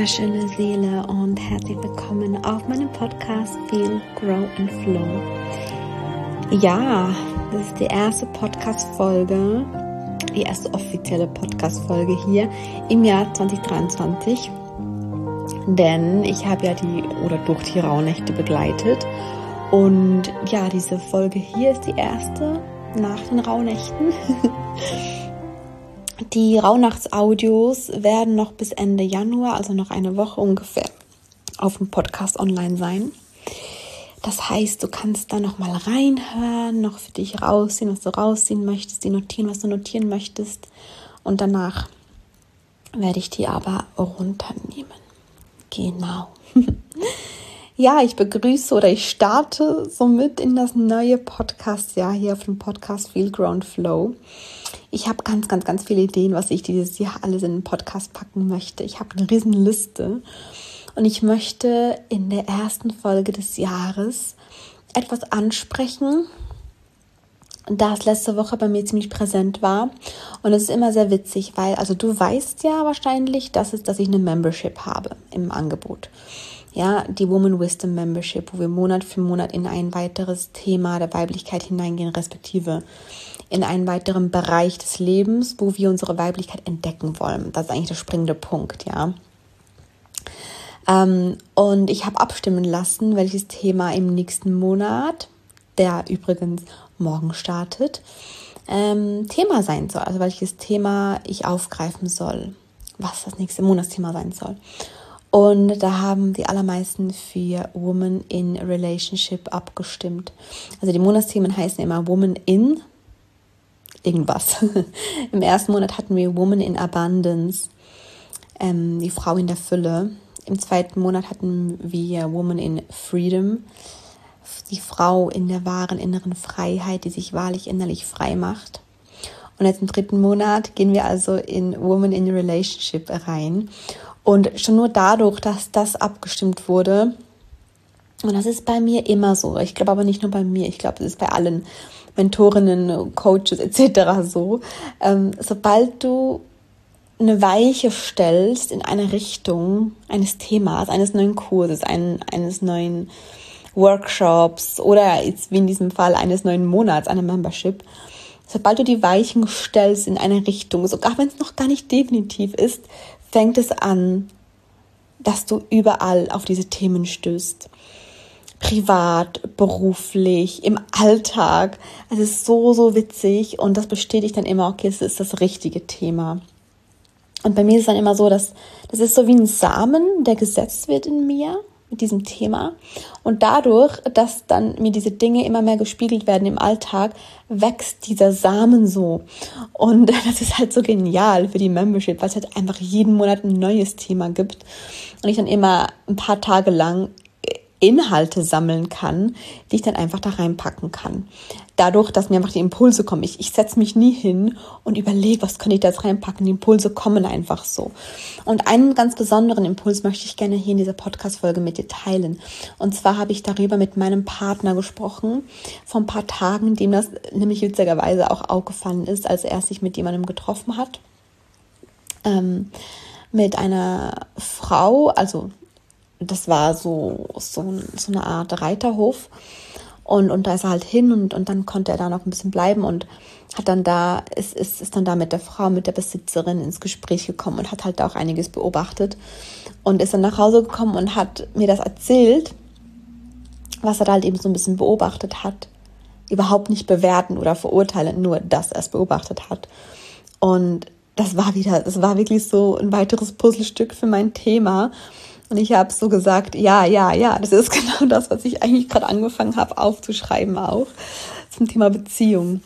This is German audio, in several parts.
wunderschöne Seele und herzlich willkommen auf meinem Podcast Feel, Grow and Flow. Ja, das ist die erste Podcast-Folge, die erste offizielle Podcast-Folge hier im Jahr 2023. Denn ich habe ja durch die Rauhnächte begleitet. Und ja, diese Folge hier ist die erste nach den Rauhnächten. Die Rauhnachtsaudios werden noch bis Ende Januar, also noch eine Woche ungefähr, auf dem Podcast online sein. Das heißt, du kannst da noch mal reinhören, noch für dich rausziehen, was du rausziehen möchtest, die notieren, was du notieren möchtest. Und danach werde ich die aber runternehmen. Genau. Ja, ich starte somit in das neue Podcast-Jahr hier auf dem Podcast Feel, Grow and Flow. Ich habe ganz viele Ideen, was ich dieses Jahr alles in den Podcast packen möchte. Ich habe eine riesen Liste und ich möchte in der ersten Folge des Jahres etwas ansprechen, das letzte Woche bei mir ziemlich präsent war. Und es ist immer sehr witzig, weil, also du weißt ja wahrscheinlich, dass ich eine Membership habe im Angebot. Ja, die Woman Wisdom Membership, wo wir Monat für Monat in ein weiteres Thema der Weiblichkeit hineingehen, respektive in einen weiteren Bereich des Lebens, wo wir unsere Weiblichkeit entdecken wollen. Das ist eigentlich der springende Punkt, ja. Und ich habe abstimmen lassen, welches Thema im nächsten Monat, der übrigens morgen startet, Thema sein soll. Also welches Thema ich aufgreifen soll, was das nächste Monatsthema sein soll. Und da haben die allermeisten für Woman in Relationship abgestimmt. Also die Monatsthemen heißen immer Woman in irgendwas. Im ersten Monat hatten wir Woman in Abundance, die Frau in der Fülle. Im zweiten Monat hatten wir Woman in Freedom, die Frau in der wahren inneren Freiheit, die sich wahrlich innerlich frei macht. Und jetzt im dritten Monat gehen wir also in Woman in Relationship rein. Und schon nur dadurch, dass das abgestimmt wurde, und das ist bei mir immer so, ich glaube aber nicht nur bei mir, ich glaube, das ist bei allen Mentorinnen, Coaches etc. so, sobald du eine Weiche stellst in eine Richtung eines Themas, eines neuen Kurses, eines neuen Workshops oder jetzt wie in diesem Fall eines neuen Monats, einer Membership, sobald du die Weichen stellst in eine Richtung, sogar wenn es noch gar nicht definitiv ist, fängt es an, dass du überall auf diese Themen stößt. Privat, beruflich, im Alltag. Es ist so witzig und das bestätigt dann immer, okay, es ist das richtige Thema. Und bei mir ist es dann immer so, dass das ist so wie ein Samen, der gesetzt wird in mir mit diesem Thema. Und dadurch, dass dann mir diese Dinge immer mehr gespiegelt werden im Alltag, wächst dieser Samen so. Und das ist halt so genial für die Membership, weil es halt einfach jeden Monat ein neues Thema gibt. Und ich dann immer ein paar Tage lang Inhalte sammeln kann, die ich dann einfach da reinpacken kann. Dadurch, dass mir einfach die Impulse kommen. Ich setze mich nie hin und überlege, was kann ich da jetzt reinpacken. Die Impulse kommen einfach so. Und einen ganz besonderen Impuls möchte ich gerne hier in dieser Podcast-Folge mit dir teilen. Und zwar habe ich darüber mit meinem Partner gesprochen, vor ein paar Tagen, dem das nämlich witzigerweise auch aufgefallen ist, als er sich mit jemandem getroffen hat. Mit einer Frau, also das war so eine Art Reiterhof und da ist er halt hin und dann konnte er da noch ein bisschen bleiben und hat dann ist dann da mit der Frau, mit der Besitzerin ins Gespräch gekommen und hat halt auch einiges beobachtet und ist dann nach Hause gekommen und hat mir das erzählt, was er da halt eben so ein bisschen beobachtet hat. Überhaupt nicht bewerten oder verurteilen, nur dass er es beobachtet hat. Und das war wirklich so ein weiteres Puzzlestück für mein Thema. Und ich habe so gesagt, ja, das ist genau das, was ich eigentlich gerade angefangen habe aufzuschreiben auch zum Thema Beziehung.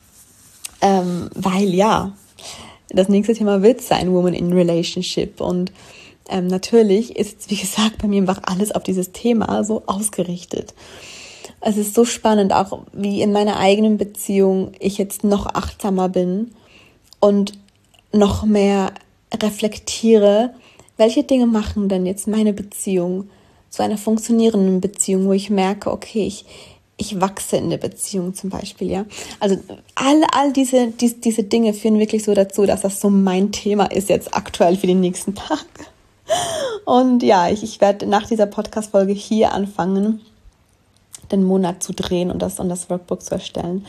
Weil ja, das nächste Thema wird sein, Woman in Relationship. Und natürlich ist, wie gesagt, bei mir einfach alles auf dieses Thema so ausgerichtet. Es ist so spannend, auch wie in meiner eigenen Beziehung ich jetzt noch achtsamer bin und noch mehr reflektiere, welche Dinge machen denn jetzt meine Beziehung zu einer funktionierenden Beziehung, wo ich merke, okay, ich wachse in der Beziehung zum Beispiel, ja. Also all diese Dinge führen wirklich so dazu, dass das so mein Thema ist jetzt aktuell für die nächsten Tage. Und ja, ich werde nach dieser Podcast-Folge hier anfangen, den Monat zu drehen und das Workbook zu erstellen.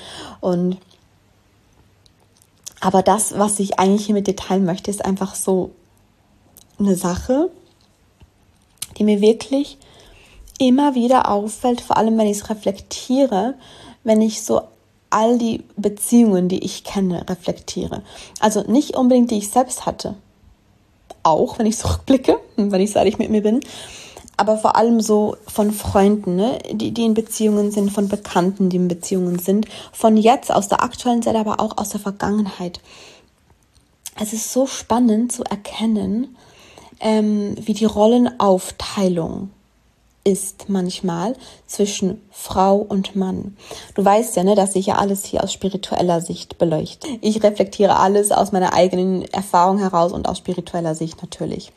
Aber das, was ich eigentlich hier mit dir teilen möchte, ist einfach so eine Sache, die mir wirklich immer wieder auffällt, vor allem wenn ich es reflektiere, wenn ich so all die Beziehungen, die ich kenne, reflektiere. Also nicht unbedingt, die ich selbst hatte, auch wenn ich zurückblicke, wenn ich ehrlich mit mir bin, aber vor allem so von Freunden, ne, die in Beziehungen sind, von Bekannten, die in Beziehungen sind, von jetzt, aus der aktuellen Zeit, aber auch aus der Vergangenheit. Es ist so spannend zu erkennen, wie die Rollenaufteilung ist manchmal zwischen Frau und Mann. Du weißt ja, ne, dass ich ja alles hier aus spiritueller Sicht beleuchte. Ich reflektiere alles aus meiner eigenen Erfahrung heraus und aus spiritueller Sicht natürlich.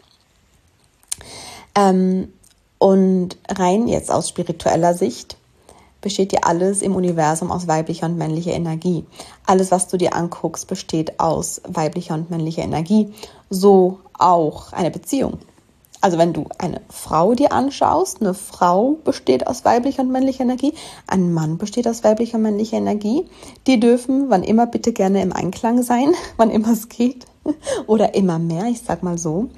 Und rein jetzt aus spiritueller Sicht besteht ja alles im Universum aus weiblicher und männlicher Energie. Alles, was du dir anguckst, besteht aus weiblicher und männlicher Energie. So auch eine Beziehung. Also wenn du eine Frau dir anschaust, eine Frau besteht aus weiblicher und männlicher Energie, ein Mann besteht aus weiblicher und männlicher Energie. Die dürfen, wann immer, bitte gerne im Einklang sein, wann immer es geht. Oder immer mehr, ich sag mal so.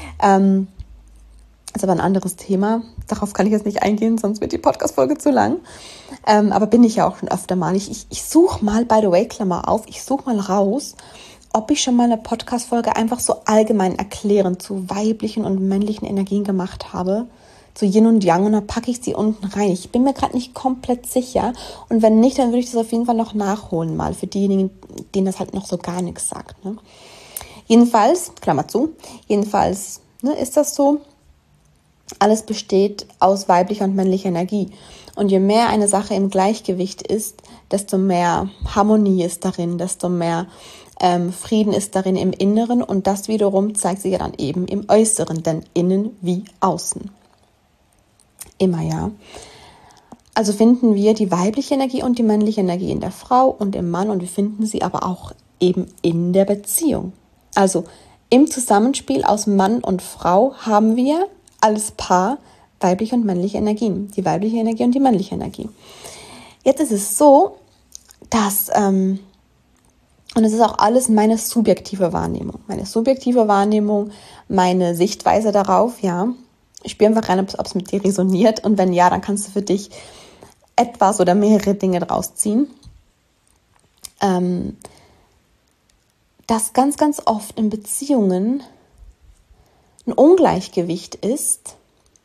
Ist aber ein anderes Thema. Darauf kann ich jetzt nicht eingehen, sonst wird die Podcast-Folge zu lang. Aber bin ich ja auch schon öfter mal. Ich suche mal, by the way, Klammer auf, ich suche mal raus, ob ich schon mal eine Podcast-Folge einfach so allgemein erklärend zu weiblichen und männlichen Energien gemacht habe, zu Yin und Yang, und dann packe ich sie unten rein. Ich bin mir gerade nicht komplett sicher, und wenn nicht, dann würde ich das auf jeden Fall noch nachholen mal, für diejenigen, denen das halt noch so gar nichts sagt. Ne? Jedenfalls, Klammer zu, ist das so, alles besteht aus weiblicher und männlicher Energie. Und je mehr eine Sache im Gleichgewicht ist, desto mehr Harmonie ist darin, desto mehr Frieden ist darin im Inneren, und das wiederum zeigt sich ja dann eben im Äußeren, denn innen wie außen. Immer, ja. Also finden wir die weibliche Energie und die männliche Energie in der Frau und im Mann, und wir finden sie aber auch eben in der Beziehung. Also im Zusammenspiel aus Mann und Frau haben wir als Paar weibliche und männliche Energien, die weibliche Energie und die männliche Energie. Jetzt ist es so, dass und es ist auch alles meine subjektive Wahrnehmung. Meine Sichtweise darauf, ja. Ich spüre einfach rein, ob es mit dir resoniert. Und wenn ja, dann kannst du für dich etwas oder mehrere Dinge draus ziehen. Dass ganz, ganz oft in Beziehungen ein Ungleichgewicht ist,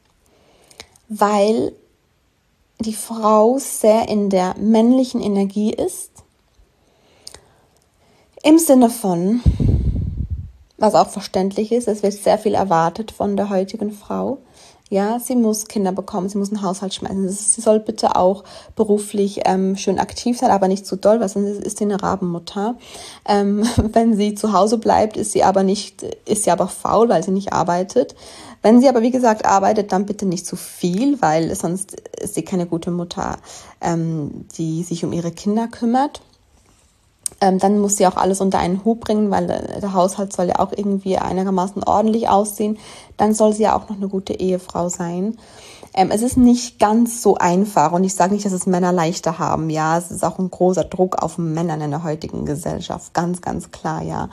weil die Frau sehr in der männlichen Energie ist. Im Sinne von, was auch verständlich ist, es wird sehr viel erwartet von der heutigen Frau. Ja, sie muss Kinder bekommen, sie muss einen Haushalt schmeißen. Sie soll bitte auch beruflich schön aktiv sein, aber nicht zu doll, weil sonst ist sie eine Rabenmutter. Wenn sie zu Hause bleibt, ist sie aber faul, weil sie nicht arbeitet. Wenn sie aber, wie gesagt, arbeitet, dann bitte nicht zu viel, weil sonst ist sie keine gute Mutter, die sich um ihre Kinder kümmert. Dann muss sie auch alles unter einen Hut bringen, weil der Haushalt soll ja auch irgendwie einigermaßen ordentlich aussehen. Dann soll sie ja auch noch eine gute Ehefrau sein. Es ist nicht ganz so einfach, und ich sage nicht, dass es Männer leichter haben. Ja, es ist auch ein großer Druck auf Männern in der heutigen Gesellschaft. Ganz, ganz klar, ja.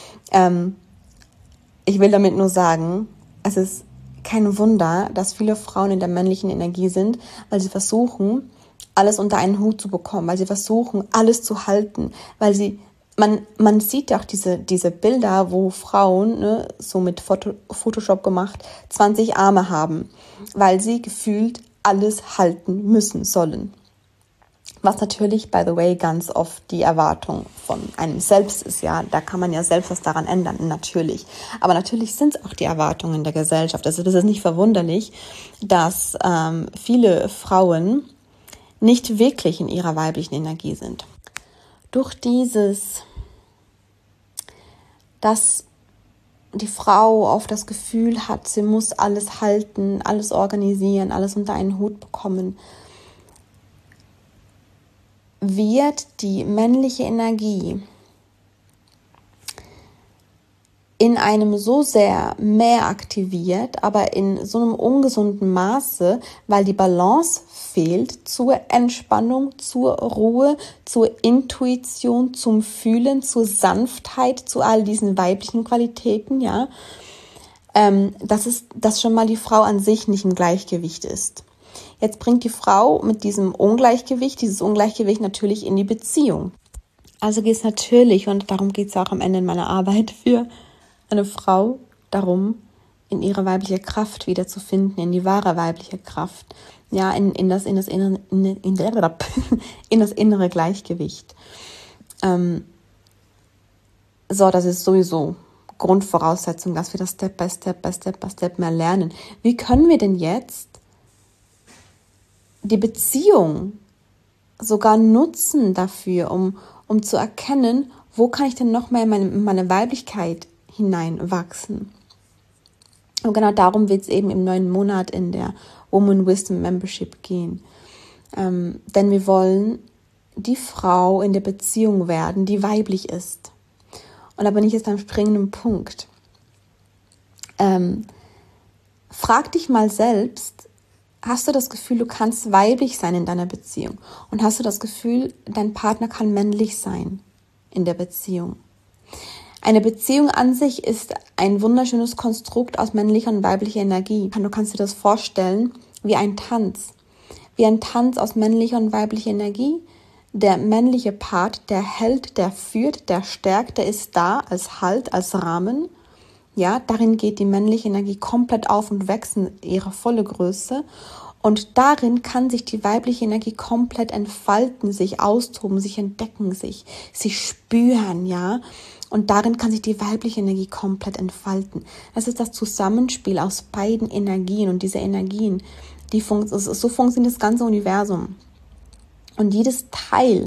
Ich will damit nur sagen, es ist kein Wunder, dass viele Frauen in der männlichen Energie sind, weil sie versuchen, alles unter einen Hut zu bekommen, weil sie versuchen, alles zu halten, weil man sieht ja auch diese Bilder, wo Frauen, ne, so mit Photoshop gemacht, 20 Arme haben, weil sie gefühlt alles halten müssen sollen. Was natürlich, by the way, ganz oft die Erwartung von einem selbst ist, ja. Da kann man ja selbst was daran ändern, natürlich. Aber natürlich sind es auch die Erwartungen der Gesellschaft. Also das ist nicht verwunderlich, dass viele Frauen nicht wirklich in ihrer weiblichen Energie sind. Durch dass die Frau oft das Gefühl hat, sie muss alles halten, alles organisieren, alles unter einen Hut bekommen, wird die männliche Energie in einem so sehr mehr aktiviert, aber in so einem ungesunden Maße, weil die Balance fehlt zur Entspannung, zur Ruhe, zur Intuition, zum Fühlen, zur Sanftheit, zu all diesen weiblichen Qualitäten, ja, dass schon mal die Frau an sich nicht im Gleichgewicht ist. Jetzt bringt die Frau mit diesem dieses Ungleichgewicht natürlich in die Beziehung. Also geht es natürlich, und darum geht es auch am Ende in meiner Arbeit, für eine Frau darum, in ihre weibliche Kraft wiederzufinden, in die wahre weibliche Kraft, ja, in das innere Gleichgewicht. Das ist sowieso Grundvoraussetzung, dass wir das Step by Step mehr lernen. Wie können wir denn jetzt die Beziehung sogar nutzen dafür, um zu erkennen, wo kann ich denn noch mehr in meine Weiblichkeit hineinwachsen? Und genau darum wird es eben im 9. Monat in der Woman Wisdom Membership gehen. Denn wir wollen die Frau in der Beziehung werden, die weiblich ist. Und da bin ich jetzt am springenden Punkt. Frag dich mal selbst, hast du das Gefühl, du kannst weiblich sein in deiner Beziehung? Und hast du das Gefühl, dein Partner kann männlich sein in der Beziehung? Eine Beziehung an sich ist ein wunderschönes Konstrukt aus männlicher und weiblicher Energie. Du kannst dir das vorstellen wie ein Tanz. Wie ein Tanz aus männlicher und weiblicher Energie. Der männliche Part, der hält, der führt, der stärkt, der ist da als Halt, als Rahmen. Ja, darin geht die männliche Energie komplett auf und wächst in ihre volle Größe. Und darin kann sich die weibliche Energie komplett entfalten, sich austoben, sich entdecken, sich spüren, ja. Und darin kann sich die weibliche Energie komplett entfalten. Das ist das Zusammenspiel aus beiden Energien. Und diese Energien, so funktioniert das ganze Universum. Und jedes Teil,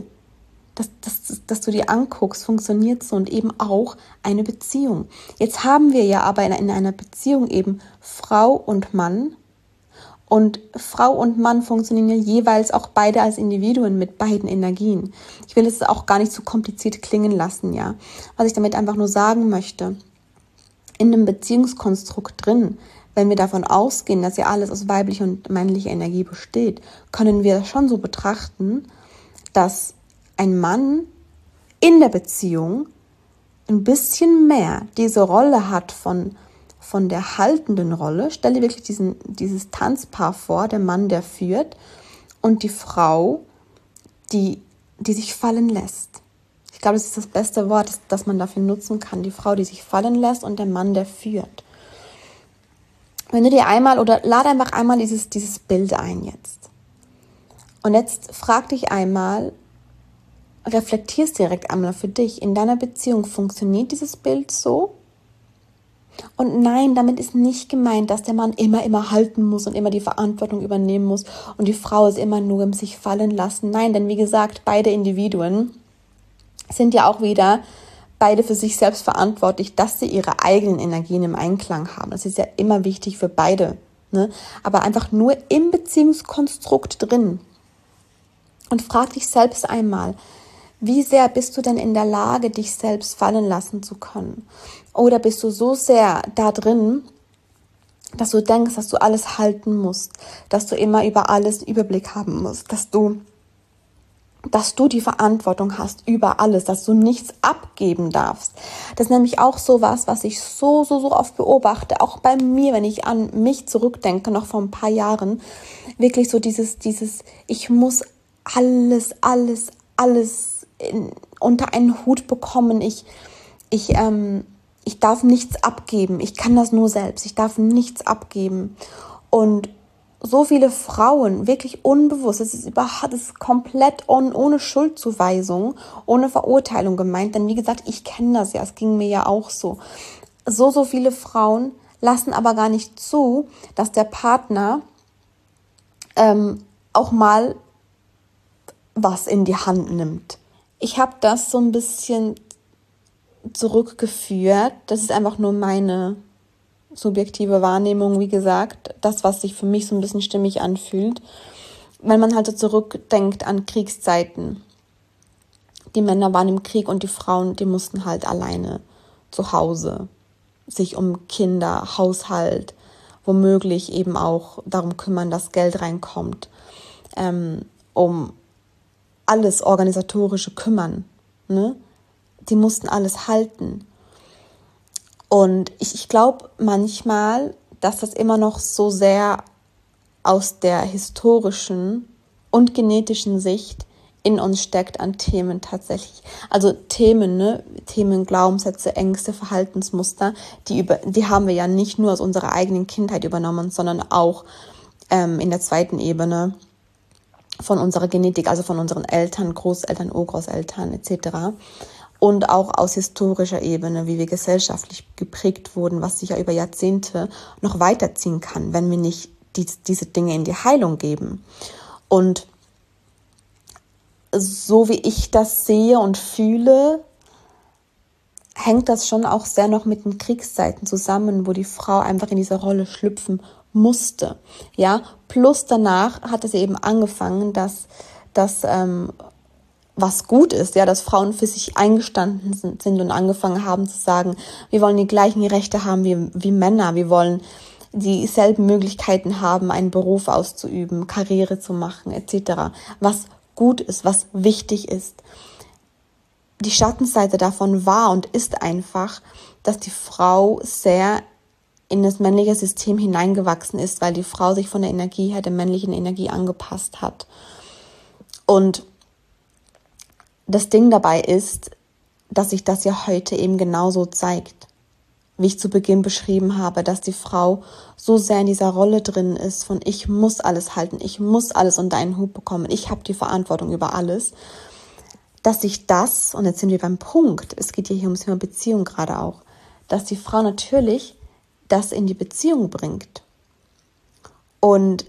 das du dir anguckst, funktioniert so, und eben auch eine Beziehung. Jetzt haben wir ja aber in einer Beziehung eben Frau und Mann. Und Frau und Mann funktionieren ja jeweils auch beide als Individuen mit beiden Energien. Ich will es auch gar nicht zu kompliziert klingen lassen, ja. Was ich damit einfach nur sagen möchte, in einem Beziehungskonstrukt drin, wenn wir davon ausgehen, dass ja alles aus weiblicher und männlicher Energie besteht, können wir schon so betrachten, dass ein Mann in der Beziehung ein bisschen mehr diese Rolle hat von der haltenden Rolle. Stell dir wirklich dieses Tanzpaar vor, der Mann, der führt, und die Frau, die sich fallen lässt. Ich glaube, das ist das beste Wort, das man dafür nutzen kann. Die Frau, die sich fallen lässt, und der Mann, der führt. Wenn du dir lade einfach einmal dieses Bild ein jetzt. Und jetzt frag dich einmal, reflektierst direkt einmal für dich, in deiner Beziehung funktioniert dieses Bild so? Und nein, damit ist nicht gemeint, dass der Mann immer halten muss und immer die Verantwortung übernehmen muss und die Frau ist immer nur im sich fallen lassen. Nein, denn wie gesagt, beide Individuen sind ja auch wieder beide für sich selbst verantwortlich, dass sie ihre eigenen Energien im Einklang haben. Das ist ja immer wichtig für beide, ne? Aber einfach nur im Beziehungskonstrukt drin. Und frag dich selbst einmal, wie sehr bist du denn in der Lage, dich selbst fallen lassen zu können? Oder bist du so sehr da drin, dass du denkst, dass du alles halten musst, dass du immer über alles Überblick haben musst, dass du die Verantwortung hast über alles, dass du nichts abgeben darfst. Das ist nämlich auch sowas, was ich so oft beobachte, auch bei mir, wenn ich an mich zurückdenke, noch vor ein paar Jahren, wirklich so dieses, ich muss alles unter einen Hut bekommen, ich darf nichts abgeben, ich kann das nur selbst, ich darf nichts abgeben. Und so viele Frauen, wirklich unbewusst, das ist komplett ohne Schuldzuweisung, ohne Verurteilung gemeint, denn wie gesagt, ich kenne das ja, es ging mir ja auch so. So viele Frauen lassen aber gar nicht zu, dass der Partner auch mal was in die Hand nimmt. Ich habe das so ein bisschen zurückgeführt, das ist einfach nur meine subjektive Wahrnehmung, wie gesagt, das, was sich für mich so ein bisschen stimmig anfühlt, wenn man halt so zurückdenkt an Kriegszeiten. Die Männer waren im Krieg und die Frauen, die mussten halt alleine zu Hause sich um Kinder, Haushalt, womöglich eben auch darum kümmern, dass Geld reinkommt, um alles Organisatorische kümmern. Ne? Die mussten alles halten. Und ich glaube manchmal, dass das immer noch so sehr aus der historischen und genetischen Sicht in uns steckt an Themen tatsächlich. Also Themen, Themen, Glaubenssätze, Ängste, Verhaltensmuster, die haben wir ja nicht nur aus unserer eigenen Kindheit übernommen, sondern auch in der zweiten Ebene von unserer Genetik, also von unseren Eltern, Großeltern, Urgroßeltern etc. Und auch aus historischer Ebene, wie wir gesellschaftlich geprägt wurden, was sich ja über Jahrzehnte noch weiterziehen kann, wenn wir nicht diese Dinge in die Heilung geben. Und so wie ich das sehe und fühle, hängt das schon auch sehr noch mit den Kriegszeiten zusammen, wo die Frau einfach in diese Rolle schlüpfen musste. Ja, plus danach hat es eben angefangen, dass was gut ist, ja, dass Frauen für sich eingestanden sind und angefangen haben zu sagen, wir wollen die gleichen Rechte haben wie Männer, wir wollen dieselben Möglichkeiten haben, einen Beruf auszuüben, Karriere zu machen, etc., was gut ist, was wichtig ist. Die Schattenseite davon war und ist einfach, dass die Frau sehr in das männliche System hineingewachsen ist, weil die Frau sich von der Energie her, der männlichen Energie angepasst hat. Und das Ding dabei ist, dass sich das ja heute eben genauso zeigt. Wie ich zu Beginn beschrieben habe, dass die Frau so sehr in dieser Rolle drin ist von ich muss alles halten, ich muss alles unter einen Hut bekommen, ich habe die Verantwortung über alles, dass sich das, und jetzt sind wir beim Punkt, es geht ja hier ums Thema Beziehung gerade auch, dass die Frau natürlich das in die Beziehung bringt. Und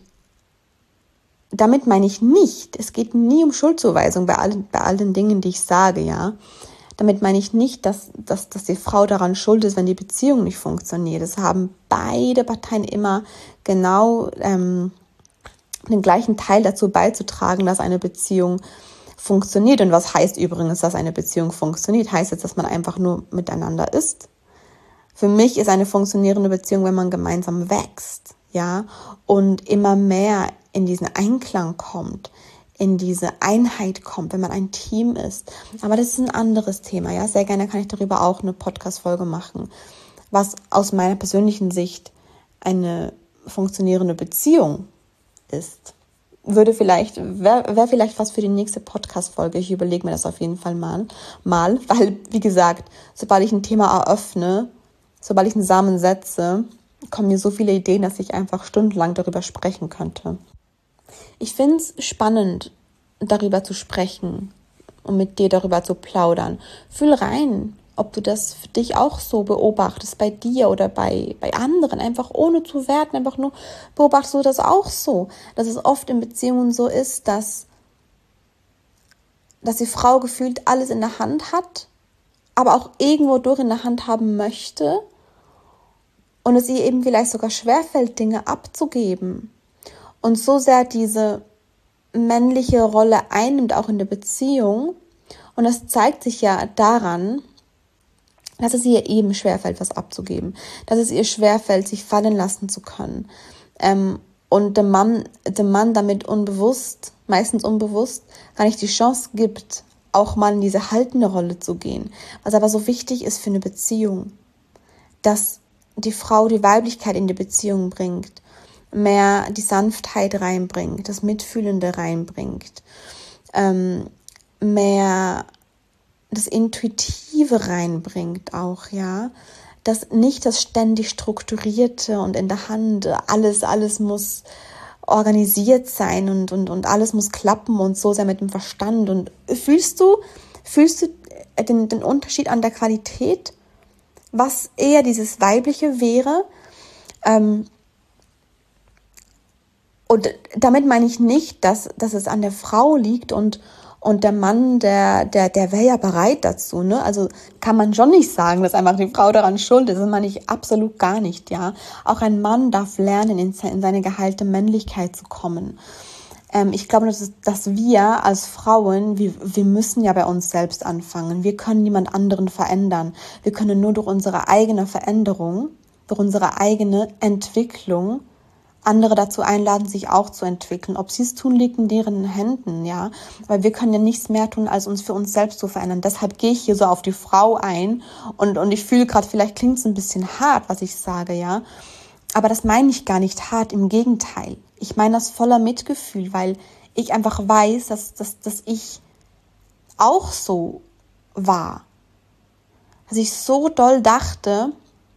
damit meine ich nicht, es geht nie um Schuldzuweisung bei allen Dingen, die ich sage, ja. Damit meine ich nicht, dass die Frau daran schuld ist, wenn die Beziehung nicht funktioniert. Es haben beide Parteien immer genau den gleichen Teil dazu beizutragen, dass eine Beziehung funktioniert. Und was heißt übrigens, dass eine Beziehung funktioniert? Heißt jetzt, dass man einfach nur miteinander ist? Für mich ist eine funktionierende Beziehung, wenn man gemeinsam wächst, ja, und immer mehr in diesen Einklang kommt, in diese Einheit kommt, wenn man ein Team ist. Aber das ist ein anderes Thema, ja. Sehr gerne kann ich darüber auch eine Podcast-Folge machen, was aus meiner persönlichen Sicht eine funktionierende Beziehung ist. Wäre vielleicht was für die nächste Podcast-Folge. Ich überlege mir das auf jeden Fall mal, weil, wie gesagt, sobald ich ein Thema eröffne, sobald ich einen Samen setze, kommen mir so viele Ideen, dass ich einfach stundenlang darüber sprechen könnte. Ich finde es spannend, darüber zu sprechen und mit dir darüber zu plaudern. Fühl rein, ob du das für dich auch so beobachtest, bei dir oder bei anderen, einfach ohne zu werten, einfach nur beobachtest du das auch so, dass es oft in Beziehungen so ist, dass die Frau gefühlt alles in der Hand hat, aber auch irgendwo durch in der Hand haben möchte und es ihr eben vielleicht sogar schwerfällt, Dinge abzugeben. Und so sehr diese männliche Rolle einnimmt, auch in der Beziehung. Und das zeigt sich ja daran, dass es ihr eben schwerfällt, was abzugeben. Dass es ihr schwerfällt, sich fallen lassen zu können. Und dem Mann damit meistens unbewusst, gar nicht die Chance gibt, auch mal in diese haltende Rolle zu gehen. Was aber so wichtig ist für eine Beziehung, dass die Frau die Weiblichkeit in die Beziehung bringt, mehr die Sanftheit reinbringt, das Mitfühlende reinbringt, mehr das Intuitive reinbringt auch, ja, dass nicht das ständig Strukturierte und in der Hand, alles muss organisiert sein und alles muss klappen und so sehr mit dem Verstand. Und fühlst du den Unterschied an der Qualität, was eher dieses Weibliche wäre? Und damit meine ich nicht, dass es an der Frau liegt und der Mann, der wäre ja bereit dazu, ne? Also kann man schon nicht sagen, dass einfach die Frau daran schuld ist. Das meine ich absolut gar nicht, ja. Auch ein Mann darf lernen, in seine geheilte Männlichkeit zu kommen. Ich glaube, dass wir als Frauen, wir müssen ja bei uns selbst anfangen. Wir können niemand anderen verändern. Wir können nur durch unsere eigene Veränderung, durch unsere eigene Entwicklung andere dazu einladen, sich auch zu entwickeln. Ob sie es tun, liegt in deren Händen, ja. Weil wir können ja nichts mehr tun, als uns für uns selbst zu verändern. Deshalb gehe ich hier so auf die Frau ein und ich fühle gerade, vielleicht klingt es ein bisschen hart, was ich sage, ja. Aber das meine ich gar nicht hart, im Gegenteil. Ich meine das voller Mitgefühl, weil ich einfach weiß, dass ich auch so war. Dass ich so doll dachte,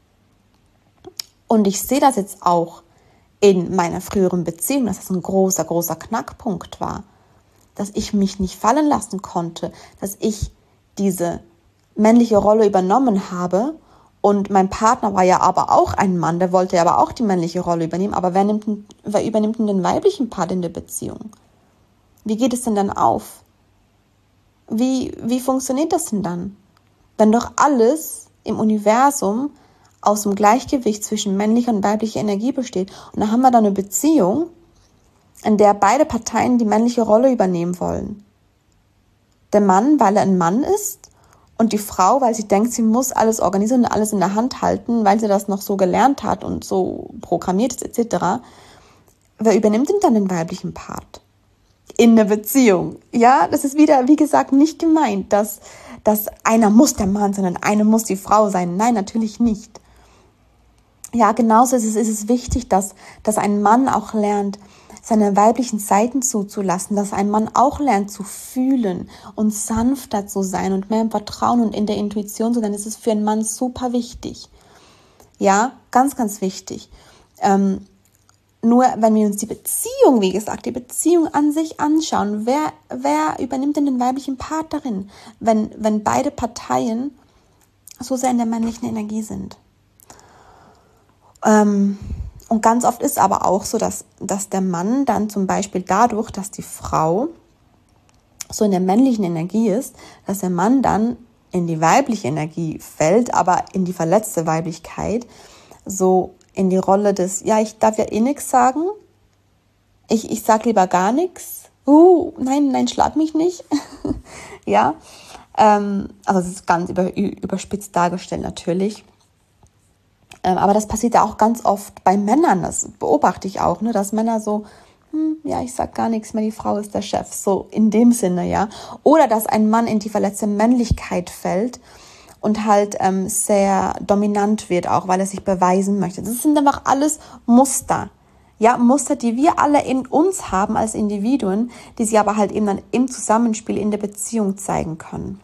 und ich sehe das jetzt auch in meiner früheren Beziehung, dass das ein großer, großer Knackpunkt war. Dass ich mich nicht fallen lassen konnte, dass ich diese männliche Rolle übernommen habe. Und mein Partner war ja aber auch ein Mann, der wollte ja aber auch die männliche Rolle übernehmen. Aber wer übernimmt denn den weiblichen Part in der Beziehung? Wie geht es denn dann auf? Wie funktioniert das denn dann? Wenn doch alles im Universum aus dem Gleichgewicht zwischen männlicher und weiblicher Energie besteht. Und dann haben wir da eine Beziehung, in der beide Parteien die männliche Rolle übernehmen wollen. Der Mann, weil er ein Mann ist, und die Frau, weil sie denkt, sie muss alles organisieren und alles in der Hand halten, weil sie das noch so gelernt hat und so programmiert ist, etc. Wer übernimmt denn dann den weiblichen Part? In der Beziehung. Ja, das ist wieder, wie gesagt, nicht gemeint, dass einer muss der Mann sein und eine muss die Frau sein. Nein, natürlich nicht. Ja, genauso ist es wichtig, dass ein Mann auch lernt, seine weiblichen Seiten zuzulassen, dass ein Mann auch lernt zu fühlen und sanfter zu sein und mehr im Vertrauen und in der Intuition zu sein. Das ist für einen Mann super wichtig. Ja, ganz, ganz wichtig. Nur wenn wir uns die Beziehung, wie gesagt, die Beziehung an sich anschauen, wer übernimmt denn den weiblichen Part darin, wenn beide Parteien so sehr in der männlichen Energie sind? Und ganz oft ist aber auch so, dass der Mann dann zum Beispiel dadurch, dass die Frau so in der männlichen Energie ist, dass der Mann dann in die weibliche Energie fällt, aber in die verletzte Weiblichkeit, so in die Rolle des, ja, ich darf ja eh nichts sagen, ich sag lieber gar nichts, nein, schlag mich nicht, ja, also das ist ganz überspitzt dargestellt natürlich. Aber das passiert ja auch ganz oft bei Männern, das beobachte ich auch, ne, dass Männer so, ja, ich sag gar nichts mehr, die Frau ist der Chef, so in dem Sinne, ja. Oder dass ein Mann in die verletzte Männlichkeit fällt und halt sehr dominant wird, auch weil er sich beweisen möchte. Das sind einfach alles Muster, ja, Muster, die wir alle in uns haben als Individuen, die sie aber halt eben dann im Zusammenspiel in der Beziehung zeigen können.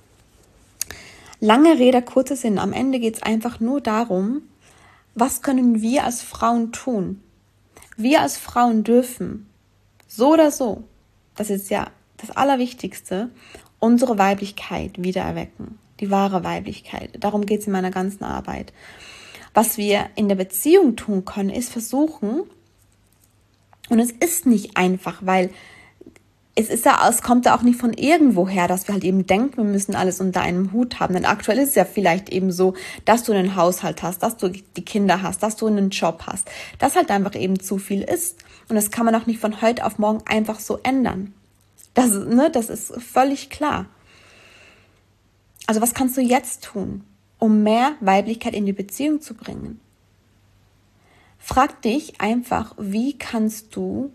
Lange Rede, kurzer Sinn. Am Ende geht es einfach nur darum, was können wir als Frauen tun? Wir als Frauen dürfen, so oder so, das ist ja das Allerwichtigste, unsere Weiblichkeit wiedererwecken. Die wahre Weiblichkeit. Darum geht es in meiner ganzen Arbeit. Was wir in der Beziehung tun können, ist versuchen, und es ist nicht einfach, weil es kommt ja auch nicht von irgendwo her, dass wir halt eben denken, wir müssen alles unter einem Hut haben. Denn aktuell ist es ja vielleicht eben so, dass du einen Haushalt hast, dass du die Kinder hast, dass du einen Job hast, dass halt einfach eben zu viel ist. Und das kann man auch nicht von heute auf morgen einfach so ändern. Das ist völlig klar. Also was kannst du jetzt tun, um mehr Weiblichkeit in die Beziehung zu bringen? Frag dich einfach, wie kannst du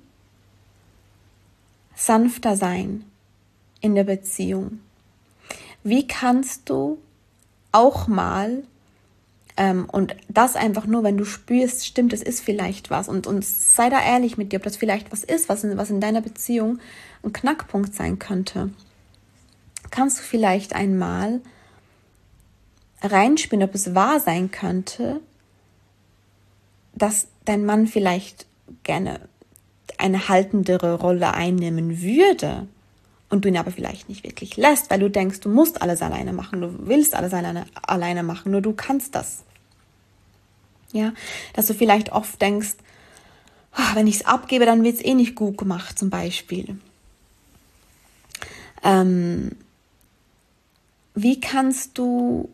sanfter sein in der Beziehung? Wie kannst du auch mal, und das einfach nur, wenn du spürst, stimmt, es ist vielleicht was, und sei da ehrlich mit dir, ob das vielleicht was ist, was in deiner Beziehung ein Knackpunkt sein könnte. Kannst du vielleicht einmal reinspielen, ob es wahr sein könnte, dass dein Mann vielleicht gerne eine haltendere Rolle einnehmen würde und du ihn aber vielleicht nicht wirklich lässt, weil du denkst, du musst alles alleine machen, du willst alles alleine machen, nur du kannst das. Ja, dass du vielleicht oft denkst, wenn ich es abgebe, dann wird es eh nicht gut gemacht, zum Beispiel. Wie kannst du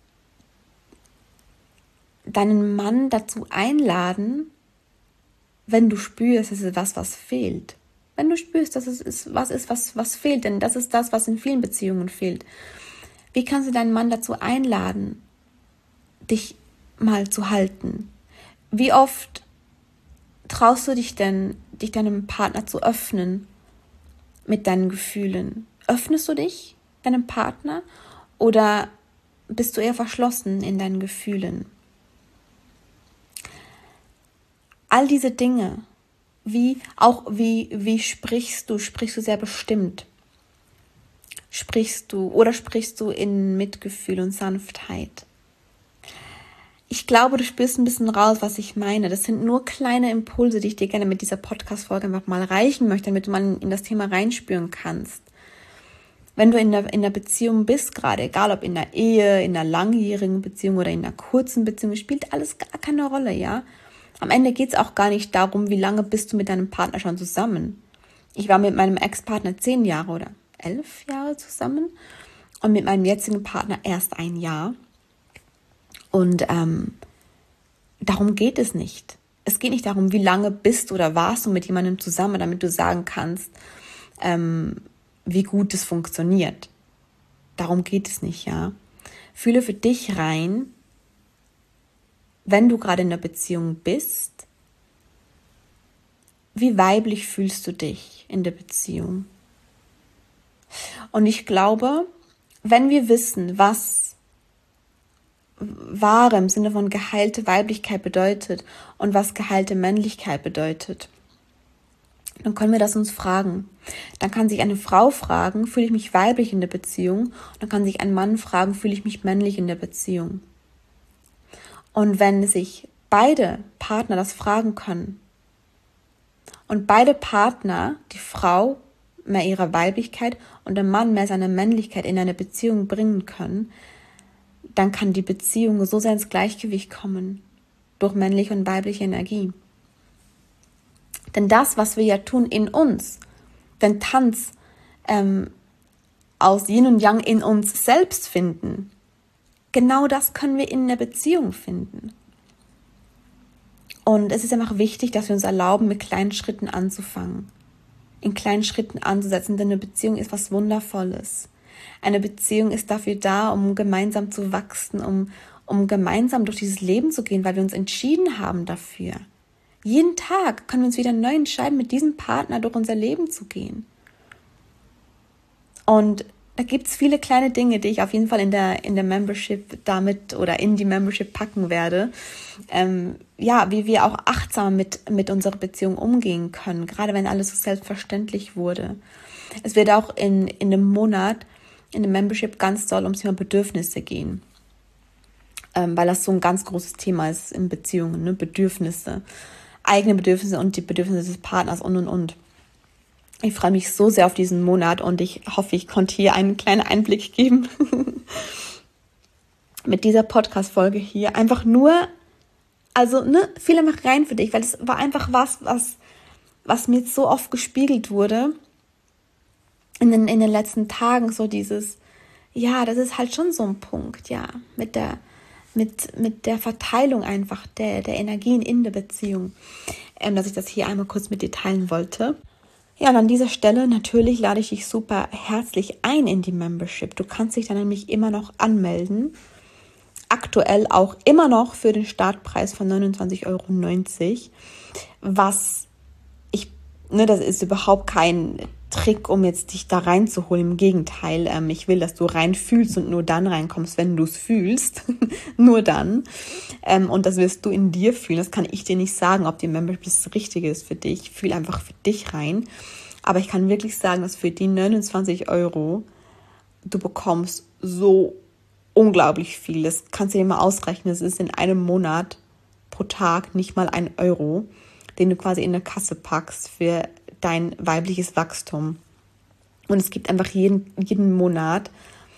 deinen Mann dazu einladen, wenn du spürst, es ist was fehlt? Wenn du spürst, dass es ist, was fehlt, denn das ist das, was in vielen Beziehungen fehlt. Wie kannst du deinen Mann dazu einladen, dich mal zu halten? Wie oft traust du dich denn, dich deinem Partner zu öffnen mit deinen Gefühlen? Öffnest du dich deinem Partner oder bist du eher verschlossen in deinen Gefühlen? All diese Dinge, wie sprichst du? Sprichst du sehr bestimmt? Sprichst du in Mitgefühl und Sanftheit? Ich glaube, du spürst ein bisschen raus, was ich meine. Das sind nur kleine Impulse, die ich dir gerne mit dieser Podcast-Folge einfach mal reichen möchte, damit du mal in das Thema reinspüren kannst. Wenn du in der Beziehung bist gerade, egal ob in der Ehe, in einer langjährigen Beziehung oder in einer kurzen Beziehung, spielt alles gar keine Rolle, ja? Am Ende geht es auch gar nicht darum, wie lange bist du mit deinem Partner schon zusammen. Ich war mit meinem Ex-Partner 10 Jahre oder 11 Jahre zusammen und mit meinem jetzigen Partner erst 1 Jahr. Und darum geht es nicht. Es geht nicht darum, wie lange bist oder warst du mit jemandem zusammen, damit du sagen kannst, wie gut es funktioniert. Darum geht es nicht, ja. Fühle für dich rein, wenn du gerade in einer Beziehung bist, wie weiblich fühlst du dich in der Beziehung? Und ich glaube, wenn wir wissen, was wahre im Sinne von geheilte Weiblichkeit bedeutet und was geheilte Männlichkeit bedeutet, dann können wir das uns fragen. Dann kann sich eine Frau fragen, fühle ich mich weiblich in der Beziehung? Und dann kann sich ein Mann fragen, fühle ich mich männlich in der Beziehung? Und wenn sich beide Partner das fragen können und beide Partner, die Frau mehr ihrer Weiblichkeit und der Mann mehr seiner Männlichkeit in eine Beziehung bringen können, dann kann die Beziehung so sehr ins Gleichgewicht kommen durch männliche und weibliche Energie. Denn das, was wir ja tun in uns, den Tanz aus Yin und Yang in uns selbst finden, genau das können wir in der Beziehung finden. Und es ist einfach wichtig, dass wir uns erlauben, mit kleinen Schritten anzufangen. In kleinen Schritten anzusetzen, denn eine Beziehung ist was Wundervolles. Eine Beziehung ist dafür da, um gemeinsam zu wachsen, um gemeinsam durch dieses Leben zu gehen, weil wir uns entschieden haben dafür. Jeden Tag können wir uns wieder neu entscheiden, mit diesem Partner durch unser Leben zu gehen. Und da gibt es viele kleine Dinge, die ich auf jeden Fall in der Membership damit oder in die Membership packen werde. Wie wir auch achtsam mit unserer Beziehung umgehen können, gerade wenn alles so selbstverständlich wurde. Es wird auch in dem Monat in der Membership ganz doll ums Thema Bedürfnisse gehen, weil das so ein ganz großes Thema ist in Beziehungen, ne? Bedürfnisse, eigene Bedürfnisse und die Bedürfnisse des Partners und. Ich freue mich so sehr auf diesen Monat und ich hoffe, ich konnte hier einen kleinen Einblick geben mit dieser Podcast-Folge hier. Einfach nur, viel einfach rein für dich, weil es war einfach was mir so oft gespiegelt wurde in den letzten Tagen, so dieses, ja, das ist halt schon so ein Punkt, ja, mit der Verteilung einfach der Energien in der Beziehung, dass ich das hier einmal kurz mit dir teilen wollte. Ja, und an dieser Stelle natürlich lade ich dich super herzlich ein in die Membership. Du kannst dich dann nämlich immer noch anmelden. Aktuell auch immer noch für den Startpreis von 29,90 €. Das ist überhaupt kein Trick, um jetzt dich da reinzuholen. Im Gegenteil, ich will, dass du rein fühlst und nur dann reinkommst, wenn du es fühlst. Nur dann. Und das wirst du in dir fühlen. Das kann ich dir nicht sagen, ob die Membership das Richtige ist für dich. Fühl einfach für dich rein. Aber ich kann wirklich sagen, dass für die 29 € du bekommst so unglaublich viel. Das kannst du dir mal ausrechnen. Das ist in einem Monat pro Tag nicht mal 1 €, den du quasi in eine Kasse packst für dein weibliches Wachstum. Und es gibt einfach jeden Monat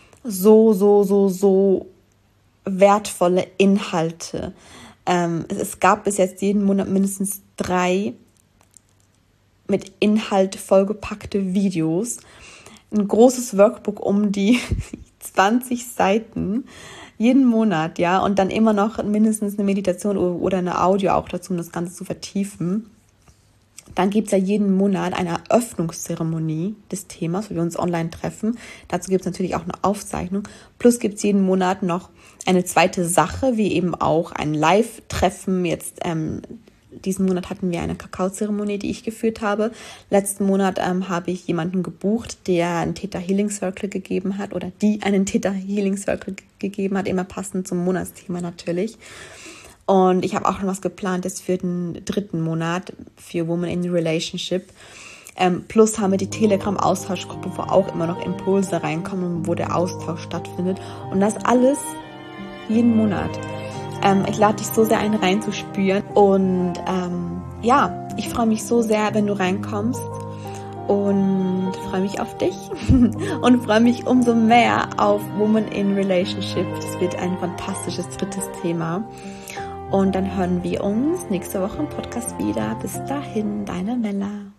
so wertvolle Inhalte. Es gab bis jetzt jeden Monat mindestens 3 mit Inhalt vollgepackte Videos. Ein großes Workbook um die 20 Seiten jeden Monat, ja, und dann immer noch mindestens eine Meditation oder eine Audio auch dazu, um das Ganze zu vertiefen. Dann gibt es ja jeden Monat eine Eröffnungszeremonie des Themas, wo wir uns online treffen. Dazu gibt es natürlich auch eine Aufzeichnung. Plus gibt es jeden Monat noch eine zweite Sache, wie eben auch ein Live-Treffen. Jetzt diesen Monat hatten wir eine Kakaozeremonie, die ich geführt habe. Letzten Monat habe ich jemanden gebucht, der einen Theta Healing Circle gegeben hat oder die einen Theta Healing Circle gegeben hat, immer passend zum Monatsthema natürlich. Und ich habe auch noch was geplant jetzt für den 3. Monat für Women in Relationship. Plus haben wir die Telegram-Austauschgruppe, wo auch immer noch Impulse reinkommen und wo der Austausch stattfindet. Und das alles jeden Monat. Ich lade dich so sehr ein, reinzuspüren. Und ich freue mich so sehr, wenn du reinkommst. Und freue mich auf dich. Und freue mich umso mehr auf Women in Relationship. Das wird ein fantastisches 3. Thema. Und dann hören wir uns nächste Woche im Podcast wieder. Bis dahin, deine Mella.